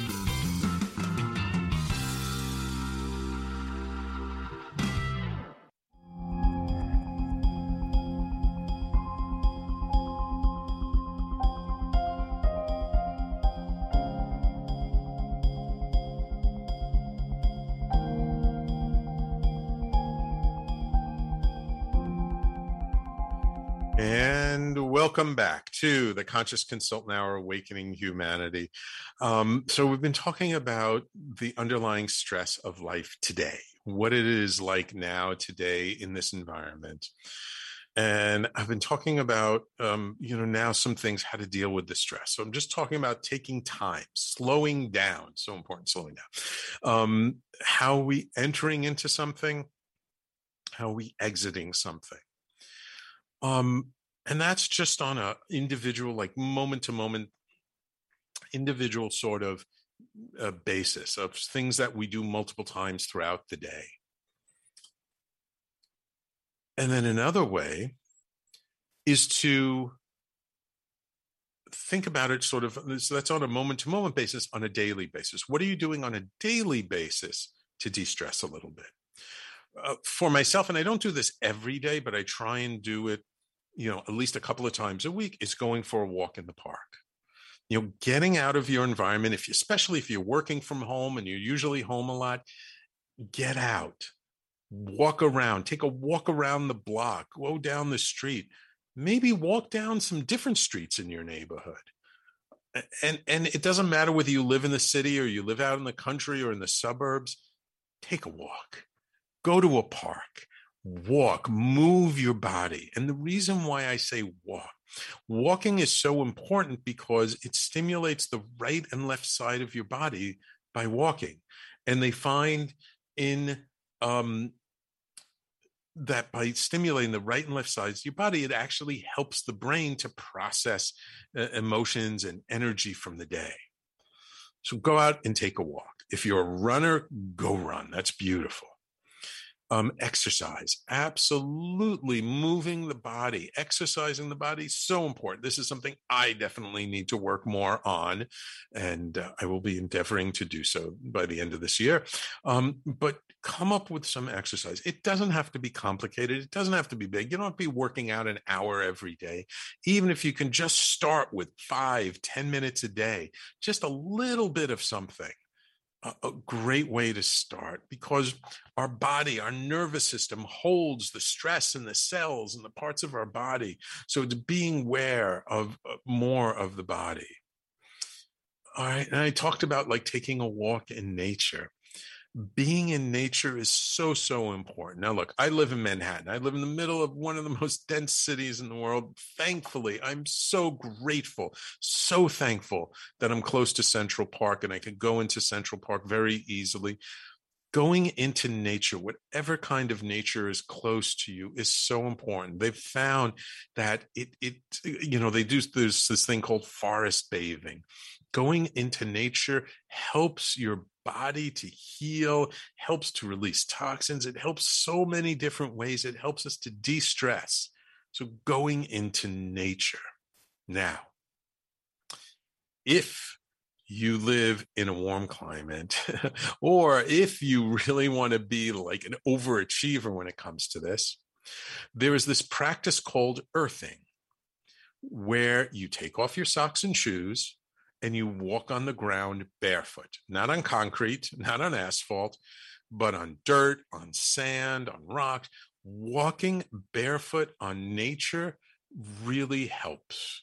Welcome back to the Conscious Consultant Hour, Awakening Humanity. Um, so we've been talking about the underlying stress of life today, what it is like now today in this environment. And I've been talking about, um, you know, now some things, how to deal with the stress. So I'm just talking about taking time, slowing down. So important, slowing down. Um, how are we entering into something? How are we exiting something? Um, And that's just on a individual, like moment to moment, individual sort of uh, basis of things that we do multiple times throughout the day. And then another way is to think about it sort of, so that's on a moment to moment basis, on a daily basis. What are you doing on a daily basis to de-stress a little bit? Uh, for myself, and I don't do this every day, but I try and do it, you know, at least a couple of times a week, is going for a walk in the park. You know, getting out of your environment, if you, especially if you're working from home and you're usually home a lot, get out, walk around, take a walk around the block, go down the street, maybe walk down some different streets in your neighborhood. And, and it doesn't matter whether you live in the city or you live out in the country or in the suburbs, take a walk, go to a park. Walk, move your body. And the reason why I say walk, walking is so important because it stimulates the right and left side of your body by walking. And they find in um, that by stimulating the right and left sides of your body, it actually helps the brain to process uh, emotions and energy from the day. So go out and take a walk. If you're a runner, go run. That's beautiful. Um, exercise, absolutely moving the body, exercising the body, so important. This is something I definitely need to work more on, and uh, I will be endeavoring to do so by the end of this year. Um, but come up with some exercise. It doesn't have to be complicated. It doesn't have to be big. You don't have to be working out an hour every day. Even if you can just start with five, ten minutes a day, just a little bit of something. A great way to start, because our body, our nervous system holds the stress in the cells and the parts of our body. So it's being aware of more of the body. All right. And I talked about like taking a walk in nature. Being in nature is so, so important. Now, look, I live in Manhattan. I live in the middle of one of the most dense cities in the world. Thankfully, I'm so grateful, so thankful that I'm close to Central Park and I can go into Central Park very easily. Going into nature, whatever kind of nature is close to you, is so important. They've found that it, it, you know, they do, there's this thing called forest bathing. Going into nature helps your body to heal, helps to release toxins. It helps so many different ways. It helps us to de-stress. So going into nature. Now, if you live in a warm climate, or if you really want to be like an overachiever when it comes to this, there is this practice called earthing, where you take off your socks and shoes and you walk on the ground barefoot, not on concrete, not on asphalt, but on dirt, on sand, on rocks. Walking barefoot on nature really helps.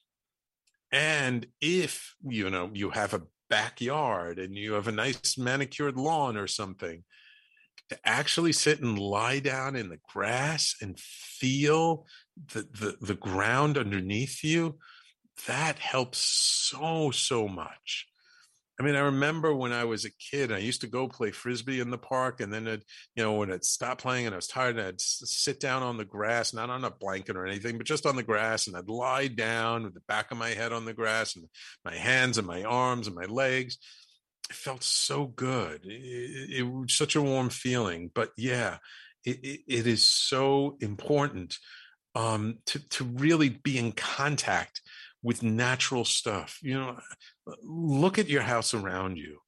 And if, you know, you have a backyard and you have a nice manicured lawn or something, to actually sit and lie down in the grass and feel the, the, the ground underneath you, that helps so, so much. I mean, I remember when I was a kid, I used to go play Frisbee in the park, and then, I'd, you know, when I'd stop playing and I was tired, I'd sit down on the grass, not on a blanket or anything, but just on the grass, and I'd lie down with the back of my head on the grass and my hands and my arms and my legs. It felt so good. It, it was such a warm feeling. But yeah, it, it, it is so important um, to, to really be in contact with natural stuff. You know, look at your house around you.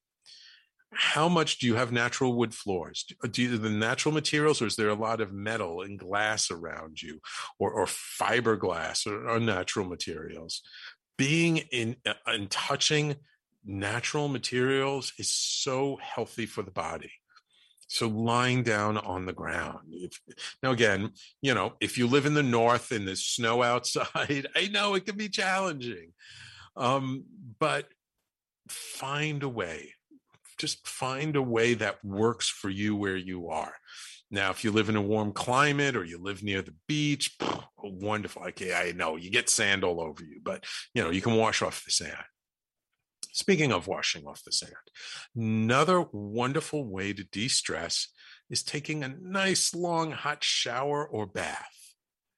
How much do you have natural wood floors? Do you the natural materials, or is there a lot of metal and glass around you, or, or fiberglass, or, or natural materials? Being in and touching natural materials is so healthy for the body. So lying down on the ground. If, now, again, you know, if you live in the north and there's snow outside, I know it can be challenging, um, but find a way. Just find a way that works for you where you are. Now, if you live in a warm climate or you live near the beach, wonderful. Okay, I know you get sand all over you, but, you know, you can wash off the sand. Speaking of washing off the sand, another wonderful way to de-stress is taking a nice long hot shower or bath.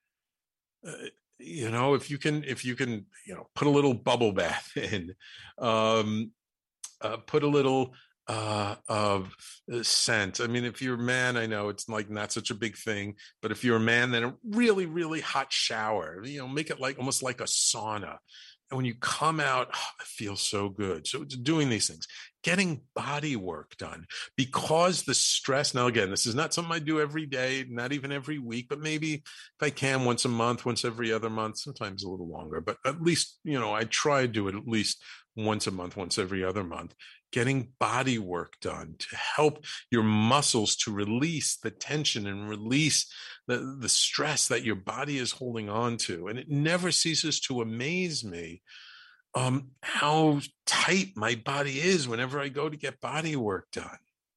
Uh, you know, if you can, if you can, you know, put a little bubble bath in, um, uh, put a little uh, of scent. I mean, if you're a man, I know it's like not such a big thing, but if you're a man, then a really, really hot shower. You know, make it like almost like a sauna. And when you come out, oh, it feels so good. So it's doing these things, getting body work done, because the stress, now again, this is not something I do every day, not even every week, but maybe if I can once a month, once every other month, sometimes a little longer, but at least, you know, I try to do it at least once a month, once every other month, getting body work done to help your muscles to release the tension and release the, the stress that your body is holding on to. And it never ceases to amaze me um, how tight my body is whenever I go to get body work done.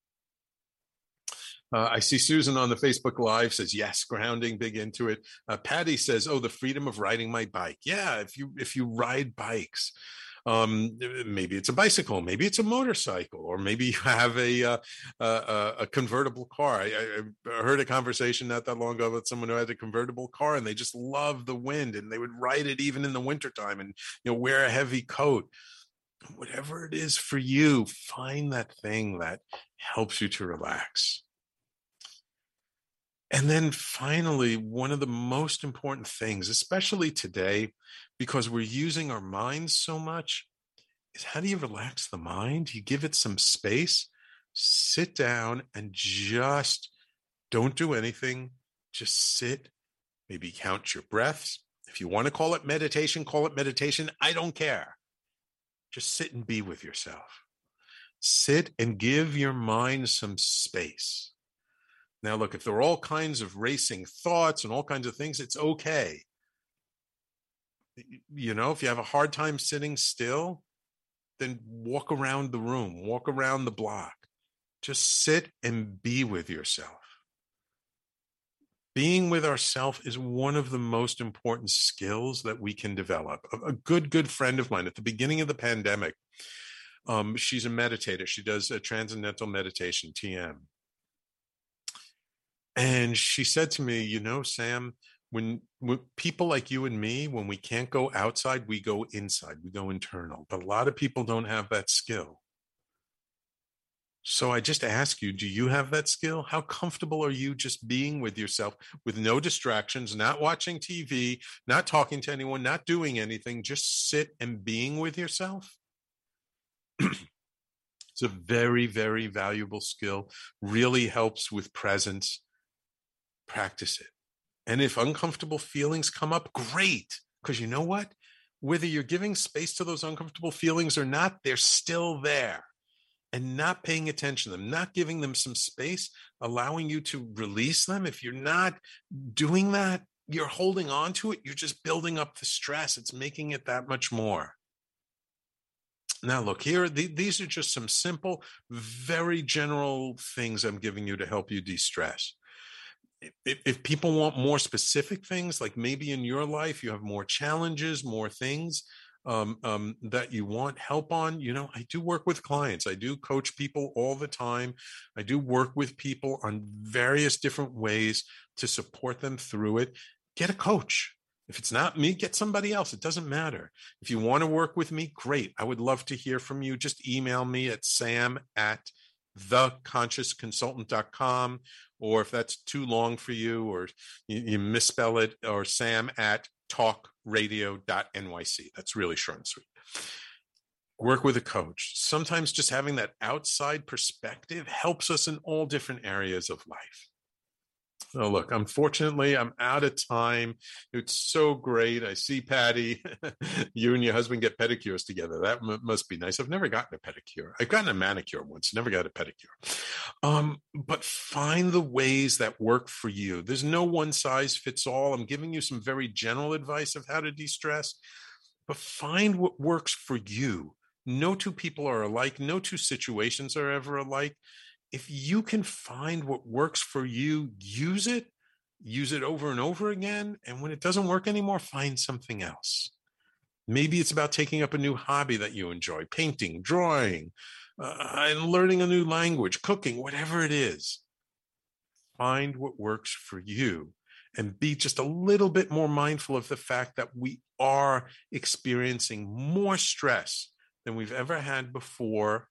Uh, I see Susan on the Facebook Live says, yes, grounding, big into it. Uh, Patty says, oh, the freedom of riding my bike. Yeah, if you if you ride bikes, Um, maybe it's a bicycle, maybe it's a motorcycle, or maybe you have a uh, a, a convertible car. I, I heard a conversation not that long ago with someone who had a convertible car, and they just loved the wind, and they would ride it even in the wintertime, and you know, wear a heavy coat. Whatever it is for you, find that thing that helps you to relax. And then finally, one of the most important things, especially today, because we're using our minds so much, is how do you relax the mind? You give it some space, sit down and just don't do anything. Just sit, maybe count your breaths. If you want to call it meditation, call it meditation. I don't care. Just sit and be with yourself. Sit and give your mind some space. Now, look, if there are all kinds of racing thoughts and all kinds of things, it's okay. You know, if you have a hard time sitting still, then walk around the room, walk around the block. Just sit and be with yourself. Being with ourselves is one of the most important skills that we can develop. A, a good, good friend of mine at the beginning of the pandemic, um, she's a meditator. She does a transcendental meditation, T M. And she said to me, you know, Sam, when, when people like you and me, when we can't go outside, we go inside, we go internal. But a lot of people don't have that skill. So I just ask you, do you have that skill? How comfortable are you just being with yourself with no distractions, not watching T V, not talking to anyone, not doing anything, just sit and being with yourself? It's a very, very valuable skill, really helps with presence. Practice it. And if uncomfortable feelings come up, great. Because you know what? Whether you're giving space to those uncomfortable feelings or not, they're still there. And not paying attention to them, not giving them some space, allowing you to release them. If you're not doing that, you're holding on to it. You're just building up the stress. It's making it that much more. Now, look, here, th- these are just some simple, very general things I'm giving you to help you de-stress. If, if people want more specific things, like maybe in your life, you have more challenges, more things, Um, um, that you want help on, you know, I do work with clients. I do coach people all the time. I do work with people on various different ways to support them through it. Get a coach. If it's not me, get somebody else. It doesn't matter. If you want to work with me, great. I would love to hear from you. Just email me at sam at the conscious consultant dot com, or if that's too long for you or you, you misspell it, or sam at talk radio dot N Y C. That's really short and sweet. Work with a coach. Sometimes just having that outside perspective helps us in all different areas of life. Oh, look, unfortunately, I'm out of time. It's so great. I see, Patty, you and your husband get pedicures together. That m- must be nice. I've never gotten a pedicure. I've gotten a manicure once, never got a pedicure. Um, but find the ways that work for you. There's no one size fits all. I'm giving you some very general advice of how to de-stress, but find what works for you. No two people are alike. No two situations are ever alike. If you can find what works for you, use it, use it over and over again. And when it doesn't work anymore, find something else. Maybe it's about taking up a new hobby that you enjoy, painting, drawing, uh, and learning a new language, cooking, whatever it is. Find what works for you and be just a little bit more mindful of the fact that we are experiencing more stress than we've ever had before.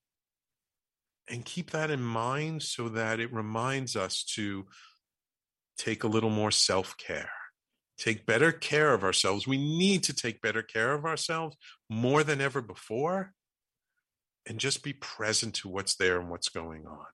And keep that in mind so that it reminds us to take a little more self-care, take better care of ourselves. We need to take better care of ourselves more than ever before, and just be present to what's there and what's going on.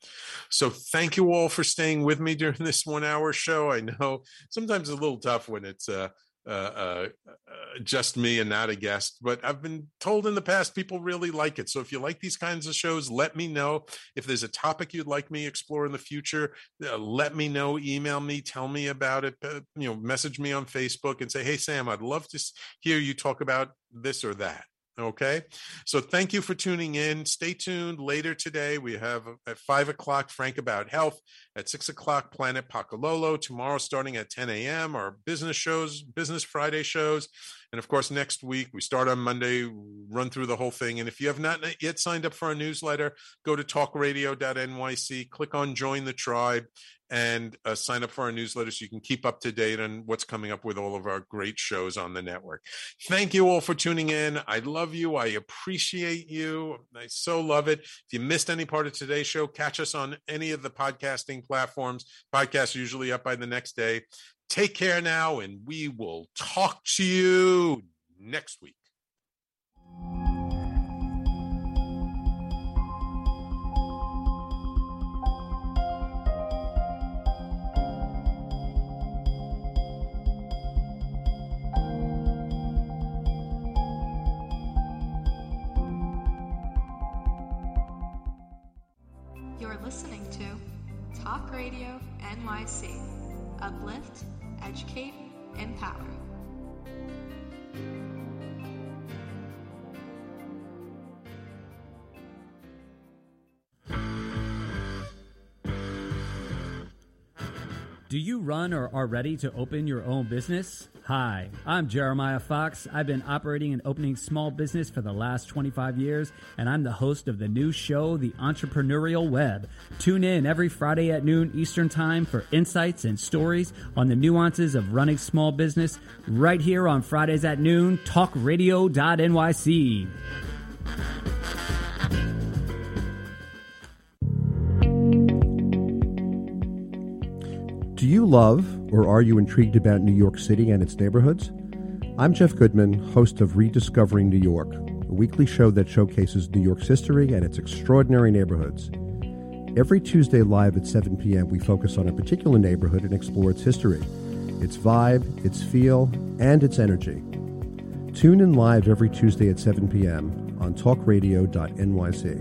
So thank you all for staying with me during this one hour show. I know sometimes it's a little tough when it's uh, Uh, uh, uh, just me and not a guest, but I've been told in the past people really like it. So if you like these kinds of shows, let me know. If there's a topic you'd like me to explore in the future, uh, let me know. Email me, tell me about it. Uh, you know, message me on Facebook and say, "Hey Sam, I'd love to hear you talk about this or that." Okay, so thank you for tuning in. Stay tuned. Later today, we have at five o'clock, Frank About Health. At six o'clock, Planet Pacololo. Tomorrow, starting at ten a.m., our business shows, Business Friday shows. And of course, next week, we start on Monday, run through the whole thing. And if you have not yet signed up for our newsletter, go to talk radio dot N Y C, click on Join the Tribe, and uh, sign up for our newsletter so you can keep up to date on what's coming up with all of our great shows on the network. Thank you all for tuning in. I love you. I appreciate you. I so love it. If you missed any part of today's show, catch us on any of the podcasting platforms. Podcasts are usually up by the next day. Take care now, and we will talk to you next week. You're listening to Talk Radio N Y C. Uplift, educate, empower. Do you run or are ready to open your own business? Hi, I'm Jeremiah Fox. I've been operating and opening small business for the last twenty-five years, and I'm the host of the new show, The Entrepreneurial Web. Tune in every Friday at noon Eastern Time for insights and stories on the nuances of running small business right here on Fridays at noon, talk radio dot N Y C. Do you love or are you intrigued about New York City and its neighborhoods? I'm Jeff Goodman, host of Rediscovering New York, a weekly show that showcases New York's history and its extraordinary neighborhoods. Every Tuesday live at seven p.m. we focus on a particular neighborhood and explore its history, its vibe, its feel, and its energy. Tune in live every Tuesday at seven p.m. on talk radio dot N Y C.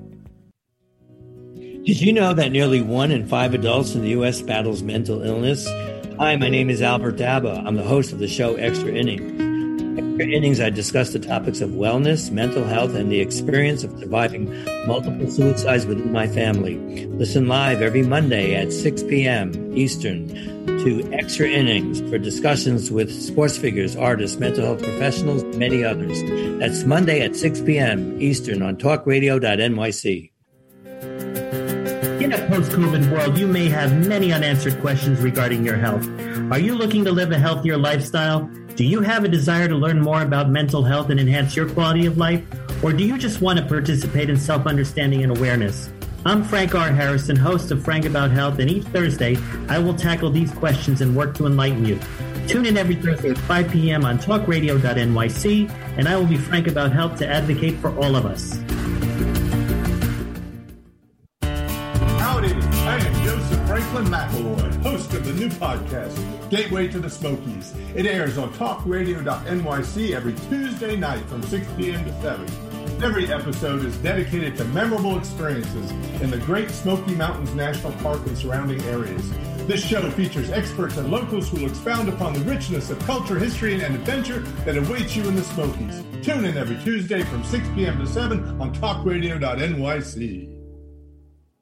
Did you know that nearly one in five adults in the U S battles mental illness? Hi, my name is Albert Daba. I'm the host of the show Extra Innings. Extra Innings, I discuss the topics of wellness, mental health, and the experience of surviving multiple suicides within my family. Listen live every Monday at six p.m. Eastern to Extra Innings for discussions with sports figures, artists, mental health professionals, and many others. That's Monday at six p.m. Eastern on talk radio dot N Y C. In a post-COVID world, you may have many unanswered questions regarding your health. Are you looking to live a healthier lifestyle? Do you have a desire to learn more about mental health and enhance your quality of life? Or do you just want to participate in self-understanding and awareness? I'm Frank R. Harrison, host of Frank About Health, and each Thursday, I will tackle these questions and work to enlighten you. Tune in every Thursday at five p.m. on talk radio dot N Y C, and I will be Frank About Health to advocate for all of us. I am Joseph Franklin McElroy, host of the new podcast, Gateway to the Smokies. It airs on talk radio dot N Y C every Tuesday night from six p.m. to seven. Every episode is dedicated to memorable experiences in the Great Smoky Mountains National Park and surrounding areas. This show features experts and locals who will expound upon the richness of culture, history, and adventure that awaits you in the Smokies. Tune in every Tuesday from six p.m. to seven on talk radio dot N Y C.